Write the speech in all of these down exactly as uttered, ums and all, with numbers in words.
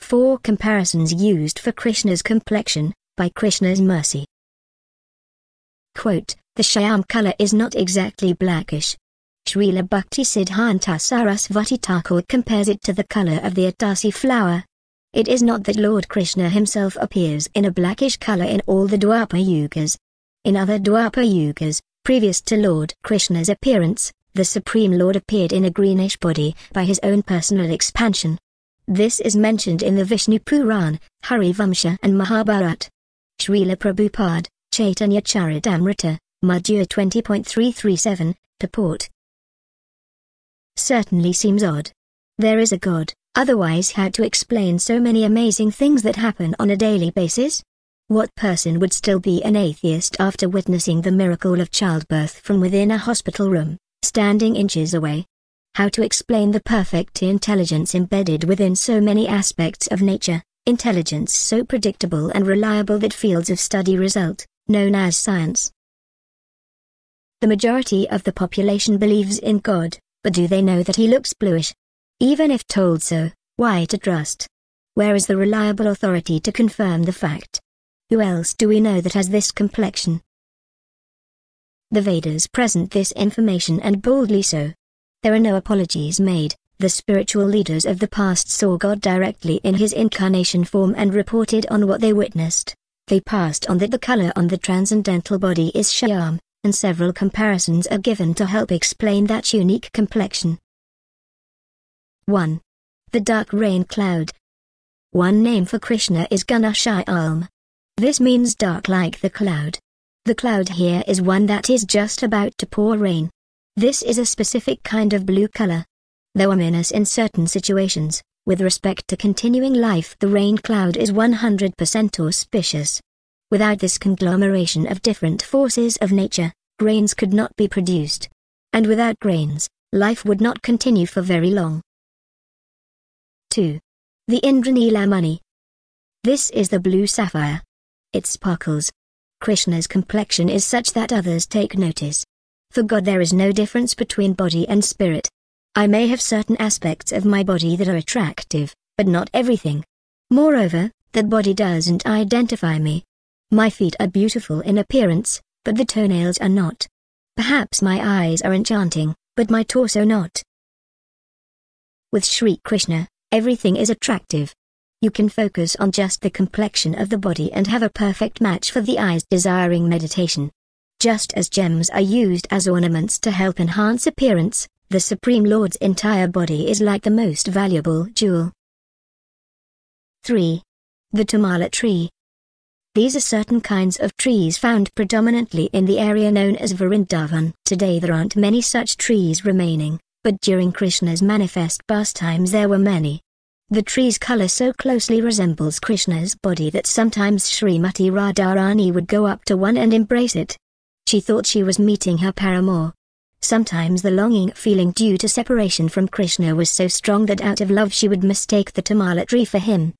Four comparisons used for Krishna's complexion, by Krishna's mercy. Quote, the Shyam color is not exactly blackish. Srila Bhaktisiddhanta Sarasvati Thakur compares it to the color of the Atasi flower. It is not that Lord Krishna himself appears in a blackish color in all the Dwapar Yugas. In other Dwapar Yugas, previous to Lord Krishna's appearance, the Supreme Lord appeared in a greenish body by his own personal expansion. This is mentioned in the Vishnu Puran, Harivamsha and Mahabharata. Srila Prabhupada, Chaitanya Charitamrita, Madhya twenty point three three seven, purport. Certainly seems odd. There is a God, otherwise how to explain so many amazing things that happen on a daily basis? What person would still be an atheist after witnessing the miracle of childbirth from within a hospital room, standing inches away? How to explain the perfect intelligence embedded within so many aspects of nature, intelligence so predictable and reliable that fields of study result, known as science? The majority of the population believes in God, but do they know that he looks bluish? Even if told so, why to trust? Where is the reliable authority to confirm the fact? Who else do we know that has this complexion? The Vedas present this information, and boldly so. There are no apologies made. The spiritual leaders of the past saw God directly in his incarnation form and reported on what they witnessed. They passed on that the color on the transcendental body is Shyam, and several comparisons are given to help explain that unique complexion. one. The dark rain cloud. One name for Krishna is Ganashyam. This means dark like the cloud. The cloud here is one that is just about to pour rain. This is a specific kind of blue color. Though ominous in certain situations, with respect to continuing life the rain cloud is one hundred percent auspicious. Without this conglomeration of different forces of nature, grains could not be produced. And without grains, life would not continue for very long. two. The Indranila Mani. This is the blue sapphire. It sparkles. Krishna's complexion is such that others take notice. For God there is no difference between body and spirit. I may have certain aspects of my body that are attractive, but not everything. Moreover, that body doesn't identify me. My feet are beautiful in appearance, but the toenails are not. Perhaps my eyes are enchanting, but my torso not. With Sri Krishna, everything is attractive. You can focus on just the complexion of the body and have a perfect match for the eyes desiring meditation. Just as gems are used as ornaments to help enhance appearance, the Supreme Lord's entire body is like the most valuable jewel. three. The Tamala tree. These are certain kinds of trees found predominantly in the area known as Vrindavan. Today there aren't many such trees remaining, but during Krishna's manifest pastimes there were many. The tree's color so closely resembles Krishna's body that sometimes Srimati Radharani would go up to one and embrace it. She thought she was meeting her paramour. Sometimes the longing feeling due to separation from Krishna was so strong that out of love she would mistake the Tamala tree for him.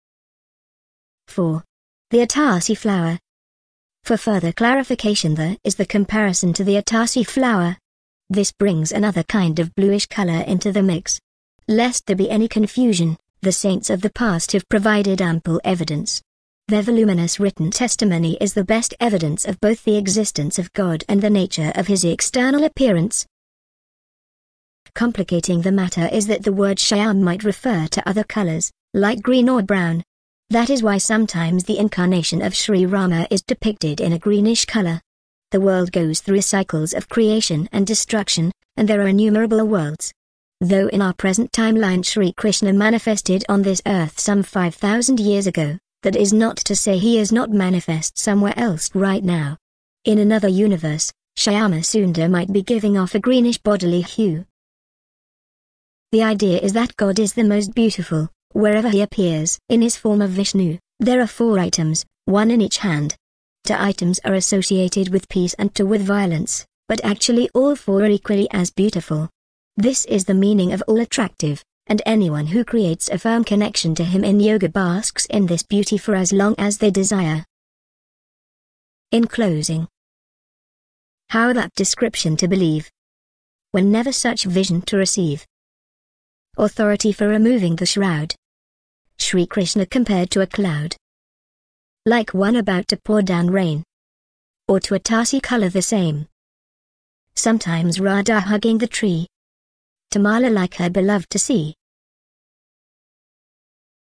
four. The Atasi flower. For further clarification, there is the comparison to the Atasi flower. This brings another kind of bluish color into the mix. Lest there be any confusion, the saints of the past have provided ample evidence. Their voluminous written testimony is the best evidence of both the existence of God and the nature of his external appearance. Complicating the matter is that the word Shyam might refer to other colors, like green or brown. That is why sometimes the incarnation of Sri Rama is depicted in a greenish color. The world goes through cycles of creation and destruction, and there are innumerable worlds. Though in our present timeline Sri Krishna manifested on this earth some five thousand years ago, that is not to say he is not manifest somewhere else right now. In another universe, Shyama Sundar might be giving off a greenish bodily hue. The idea is that God is the most beautiful, wherever he appears. In his form of Vishnu, there are four items, one in each hand. Two items are associated with peace and two with violence, but actually all four are equally as beautiful. This is the meaning of all attractive, and anyone who creates a firm connection to him in yoga basks in this beauty for as long as they desire. In closing, how that description to believe? When never such vision to receive. Authority for removing the shroud. Shri Krishna compared to a cloud, like one about to pour down rain, or to a tassy color the same. Sometimes Radha hugging the tree, Tamala like her beloved to see.